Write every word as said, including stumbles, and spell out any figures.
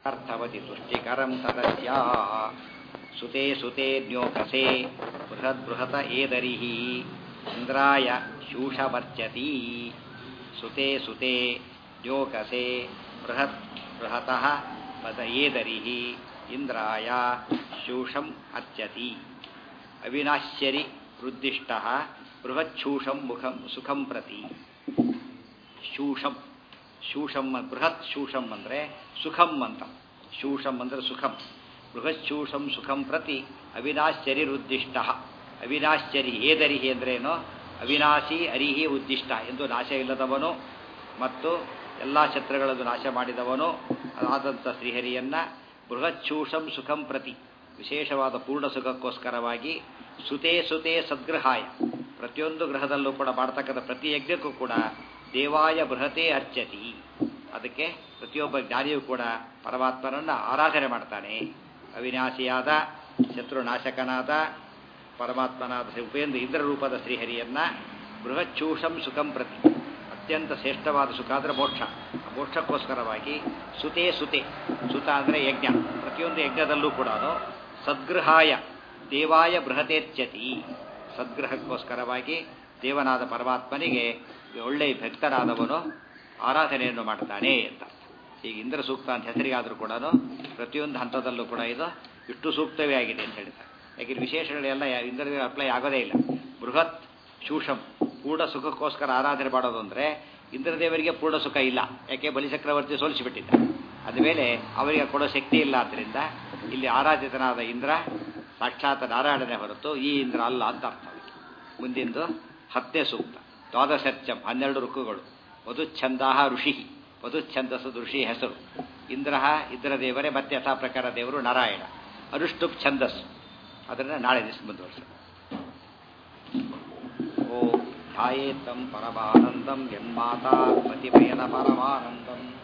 ಅರ್ಥವತಿ ತುಷ್ಟಿಕರಂ ತದಸ್ಯ ಸುತೆ ಸುತೆ ನ್ಯೋಕಸೆ ಬೃಹತ್ ಬೃಹತ ಏದರಿಃ ಇಂದ್ರಾಯ ಶೂಷಮರ್ಚತಿ ಸುತೆ ಸುತೆ ನ್ಯೋಕಸೆ ಬೃಹತ್ ಬೃಹತಃ ಪದ ಏದರಿಃ ಇಂದ್ರಾಯ ಶೂಷಂ ಅರ್ಚತಿ ಅವಿನಾಶ್ಯರಿ ವೃದ್ಧಿಷ್ಟಃ ಬೃಹಚ್ಛೂಷಂ ಮುಖಂ ಸುಖಂ ಪ್ರತಿ ಶೂಷಂ ಶೂಷಂ ಬೃಹತ್ ಶೂಷಂ ಅಂದರೆ ಸುಖಂ ಅಂತ ಶೂಷಂ ಅಂದರೆ ಸುಖಂ ಬೃಹಚ್ಛೂಷಂ ಸುಖಂ ಪ್ರತಿ ಅವಿನಾಶ್ಯರಿ ಉದ್ದಿಷ್ಟ ಅವಿನಾಶ್ಯರಿ ಏದರಿಹಿ ಅಂದ್ರೇನು ಅವಿನಾಶಿ ಅರಿಹಿ ಉದ್ದಿಷ್ಟ ಎಂದು ನಾಶ ಇಲ್ಲದವನು ಮತ್ತು ಎಲ್ಲ ಶತ್ರುಗಳನ್ನು ನಾಶ ಮಾಡಿದವನು ಆದಂಥ ಶ್ರೀಹರಿಯನ್ನ ಬೃಹಚ್ಛೂಷಂ ಸುಖಂ ಪ್ರತಿ ವಿಶೇಷವಾದ ಪೂರ್ಣ ಸುಖಕ್ಕೋಸ್ಕರವಾಗಿ ಸುತೆ ಸುತೆ ಸದ್ಗೃಹಾಯ ಪ್ರತಿಯೊಂದು ಗ್ರಹದಲ್ಲೂ ಕೂಡ ಮಾಡ್ತಕ್ಕಂಥ ಪ್ರತಿ ಯಜ್ಞಕ್ಕೂ ಕೂಡ ದೇವಾಯ ಬೃಹತೆ ಅರ್ಚತಿ ಅದಕ್ಕೆ ಪ್ರತಿಯೊಬ್ಬ ಜ್ಞಾನಿಯೂ ಕೂಡ ಪರಮಾತ್ಮನನ್ನು ಆರಾಧನೆ ಮಾಡ್ತಾನೆ ಅವಿನಾಶಿಯಾದ ಶತ್ರುನಾಶಕನಾದ ಪರಮಾತ್ಮನಾದ ಉಪೇಂದ್ರ ಇಂದ್ರ ರೂಪದ ಶ್ರೀಹರಿಯನ್ನ ಬೃಹಚ್ಛೂಷಂ ಸುಖಂ ಪ್ರತಿ ಅತ್ಯಂತ ಶ್ರೇಷ್ಠವಾದ ಸುಖ ಅಂದರೆ ಮೋಕ್ಷ ಮೋಕ್ಷಕ್ಕೋಸ್ಕರವಾಗಿ ಸುತೆ ಸುತೆ ಸುತ ಅಂದರೆ ಯಜ್ಞ ಪ್ರತಿಯೊಂದು ಯಜ್ಞದಲ್ಲೂ ಕೂಡ ಸದ್ಗೃಹಾಯ ದೇವಾಯ ಬೃಹತೇಚ್ಯತಿ ಸದ್ಗೃಹಕ್ಕೋಸ್ಕರವಾಗಿ ದೇವನಾದ ಪರಮಾತ್ಮನಿಗೆ ಒಳ್ಳೆಯ ಭಕ್ತರಾದವನು ಆರಾಧನೆಯನ್ನು ಮಾಡ್ತಾನೆ ಅಂತ ಈಗ ಇಂದ್ರ ಸೂಕ್ತ ಅಂತ ಹೆಸರಿಗಾದರೂ ಕೂಡ ಪ್ರತಿಯೊಂದು ಹಂತದಲ್ಲೂ ಕೂಡ ಇದು ಇಷ್ಟು ಸೂಕ್ತವೇ ಆಗಿದೆ ಅಂತ ಹೇಳ್ತಾರೆ ಯಾಕೆಂದ್ರೆ ವಿಶೇಷಗಳೆಲ್ಲ ಇಂದ್ರದೇವ ಅಪ್ಲೈ ಆಗೋದೇ ಇಲ್ಲ ಬೃಹತ್ ಶೂಷಂ ಪೂರ್ಣ ಸುಖಕ್ಕೋಸ್ಕರ ಆರಾಧನೆ ಮಾಡೋದು ಅಂದರೆ ಇಂದ್ರದೇವರಿಗೆ ಪೂರ್ಣ ಸುಖ ಇಲ್ಲ ಯಾಕೆ ಬಲಿಚಕ್ರವರ್ತಿ ಸೋಲಿಸಿಬಿಟ್ಟಿದ್ದ ಅದ್ಮೇಲೆ ಅವರಿಗೆ ಕೊಡೋ ಶಕ್ತಿ ಇಲ್ಲ ಆದ್ದರಿಂದ ಇಲ್ಲಿ ಆರಾಧಿತನಾದ ಇಂದ್ರ ಸಾಕ್ಷಾತ್ ನಾರಾಯಣನೇ ಹೊರತು ಈ ಇಂದ್ರ ಅಲ್ಲ ಅಂತ ಅರ್ಥ ಮುಂದಿಂದು ಹತ್ತನೇ ಸೂಕ್ತ ದ್ವಾದಶರ್ಚಂ ಹನ್ನೆರಡು ಋಕ್ಕುಗಳು ವಧುಚ್ಛಂದಾಹ ಋಷಿ ವಧುಚ್ಛಂದಸ್ಸು ಋಷಿ ಹೆಸರು ಇಂದ್ರ ಇಂದ್ರದೇವರೇ ಮತ್ತೆ ಯಥಾ ಪ್ರಕಾರ ದೇವರು ನಾರಾಯಣ ಅನುಷ್ಠುಪ್ ಛಂದಸ್ಸು ಅದನ್ನು ನಾಳೆ ದಿವಸ ಮುಂದುವರಿಸ ಓಂ ಧ್ಯಾಯೇತಂ ಪರಮಾನಂದಂ ಯನ್ಮಾತಾ ಪತಿಪಯನ ಪರಮಾನಂದಂ